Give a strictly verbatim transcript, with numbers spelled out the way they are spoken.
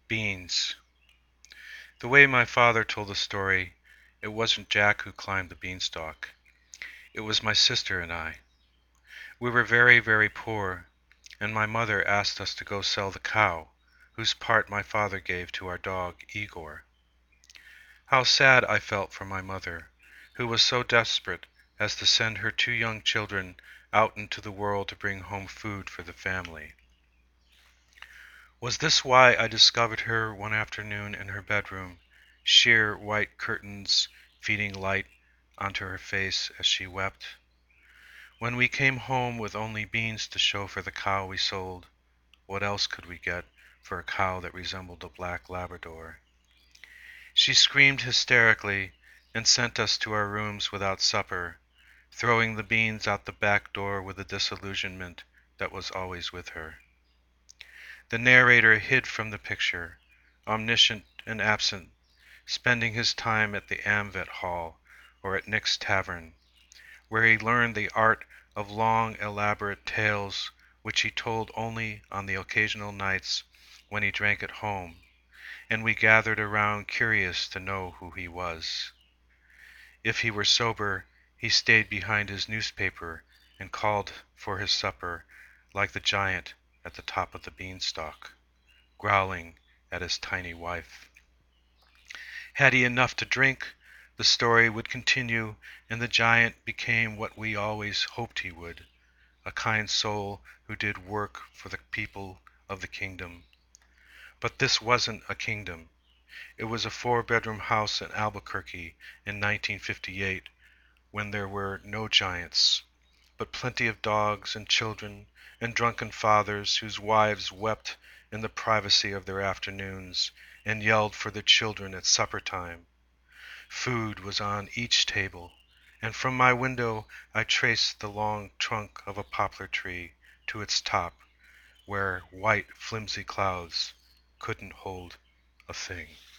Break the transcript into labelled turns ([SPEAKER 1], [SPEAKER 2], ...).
[SPEAKER 1] Beans. The way my father told the story, it wasn't Jack who climbed the beanstalk. It was my sister and I. We were very, very poor, and my mother asked us to go sell the cow, whose part my father gave to our dog, Igor. How sad I felt for my mother, who was so desperate as to send her two young children out into the world to bring home food for the family. Was this why I discovered her one afternoon in her bedroom, sheer white curtains feeding light onto her face as she wept? When we came home with only beans to show for the cow we sold, what else could we get for a cow that resembled a black Labrador? She screamed hysterically and sent us to our rooms without supper, throwing the beans out the back door with the disillusionment that was always with her. The narrator hid from the picture, omniscient and absent, spending his time at the Amvet Hall or at Nick's Tavern, where he learned the art of long, elaborate tales which he told only on the occasional nights when he drank at home, and we gathered around curious to know who he was. If he were sober, he stayed behind his newspaper and called for his supper like the giant at the top of the beanstalk, growling at his tiny wife. Had he enough to drink, the story would continue, and the giant became what we always hoped he would, a kind soul who did work for the people of the kingdom. But this wasn't a kingdom. It was a four-bedroom house in Albuquerque in nineteen fifty-eight, when there were no giants, but plenty of dogs and children and drunken fathers whose wives wept in the privacy of their afternoons and yelled for their children at supper time. Food was on each table, and from my window I traced the long trunk of a poplar tree to its top, where white flimsy clouds couldn't hold a thing.